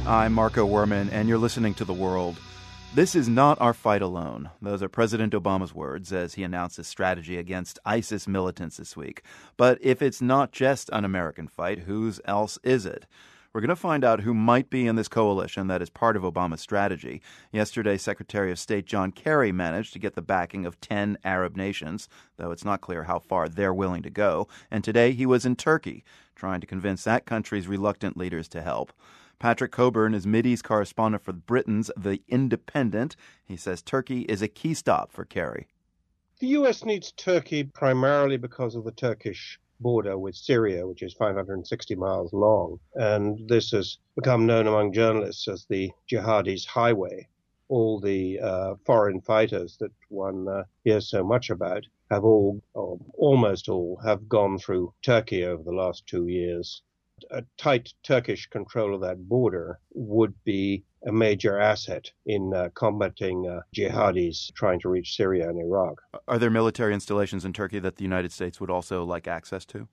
I'm Marco Werman, and you're listening to The World. This is not our fight alone. Those are President Obama's words as he announced his strategy against ISIS militants this week. But if it's not just an American fight, whose else is it? We're going to find out who might be in this coalition that is part of Obama's strategy. Yesterday, Secretary of State John Kerry managed to get the backing of 10 Arab nations, though it's not clear how far they're willing to go. And today he was in Turkey, trying to convince that country's reluctant leaders to help. Patrick Cockburn is Mideast correspondent for Britain's The Independent. He says Turkey is a key stop for Kerry. The U.S. needs Turkey primarily because of the Turkish border with Syria, which is 560 miles long. And this has become known among journalists as the Jihadis' highway. All the foreign fighters that one hears so much about have all, or almost all, have gone through Turkey over the last 2 years. A tight Turkish control of that border would be a major asset in combating jihadis trying to reach Syria and Iraq. Are there military installations in Turkey that the United States would also like access to?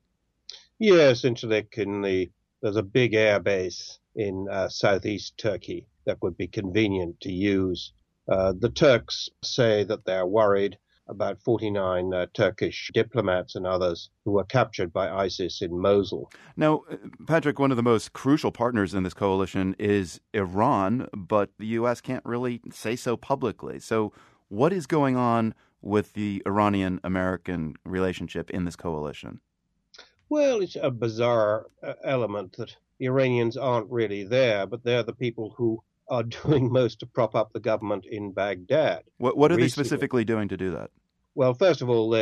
Yes, there's a big air base in southeast Turkey that would be convenient to use. The Turks say that they're worried about 49 Turkish diplomats and others who were captured by ISIS in Mosul. Now, Patrick, one of the most crucial partners in this coalition is Iran, but the U.S. can't really say so publicly. So what is going on with the Iranian-American relationship in this coalition? Well, it's a bizarre element that the Iranians aren't really there, but they're the people who are doing most to prop up the government in Baghdad. What are they specifically doing to do that? Well, first of all,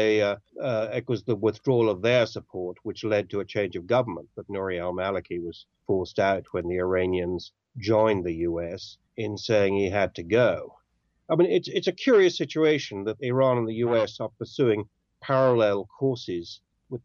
it was the withdrawal of their support, which led to a change of government. But Nouri al-Maliki was forced out when the Iranians joined the U.S. in saying he had to go. I mean, it's a curious situation that Iran and the U.S. are pursuing parallel courses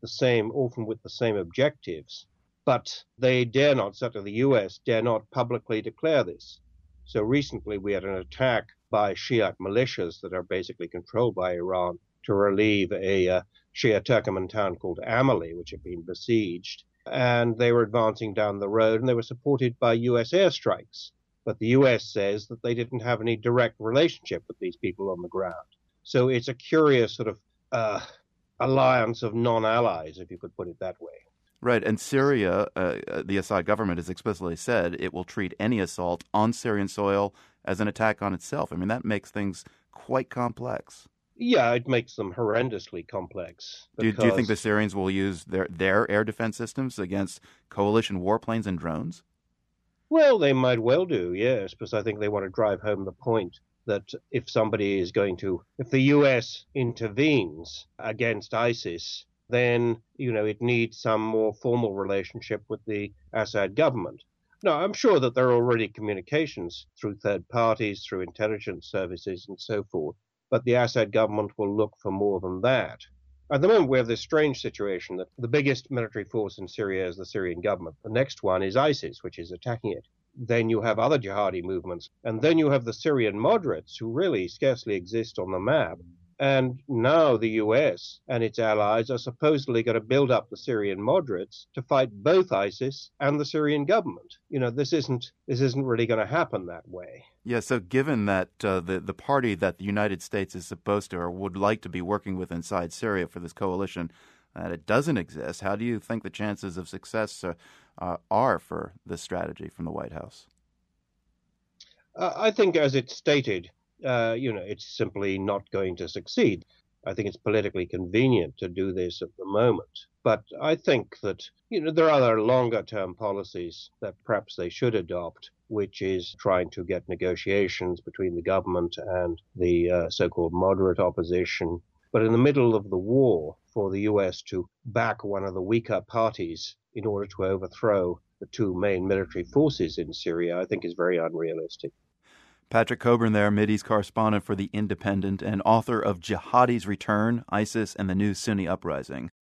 often with the same objectives. But they dare not, certainly the U.S. dare not publicly declare this. So recently we had an attack by Shiite militias that are basically controlled by Iran to relieve a Shia Turkoman town called Amali, which had been besieged. And they were advancing down the road, and they were supported by U.S. airstrikes. But the U.S. says that they didn't have any direct relationship with these people on the ground. So it's a curious sort of alliance of non-allies, if you could put it that way. Right, and Syria, the Assad government has explicitly said it will treat any assault on Syrian soil as an attack on itself. I mean, that makes things quite complex. Yeah, it makes them horrendously complex. Do you think the Syrians will use their air defense systems against coalition warplanes and drones? Well, they might well do, yes, because I think they want to drive home the point that if the U.S. intervenes against ISIS, then, it needs some more formal relationship with the Assad government. Now, I'm sure that there are already communications through third parties, through intelligence services and so forth, but the Assad government will look for more than that. At the moment, we have this strange situation that the biggest military force in Syria is the Syrian government. The next one is ISIS, which is attacking it. Then you have other jihadi movements. And then you have the Syrian moderates, who really scarcely exist on the map. And now the U.S. and its allies are supposedly going to build up the Syrian moderates to fight both ISIS and the Syrian government. This isn't really going to happen that way. Yeah, so given that the party that the United States is supposed to or would like to be working with inside Syria for this coalition, that it doesn't exist, how do you think the chances of success are for this strategy from the White House? I think, as it's stated, it's simply not going to succeed. I think it's politically convenient to do this at the moment. But I think that, there are other longer-term policies that perhaps they should adopt, which is trying to get negotiations between the government and the so-called moderate opposition. But in the middle of the war, for the U.S. to back one of the weaker parties in order to overthrow the two main military forces in Syria, I think is very unrealistic. Patrick Cockburn there, Mideast correspondent for The Independent and author of Jihadi's Return, ISIS and the New Sunni Uprising.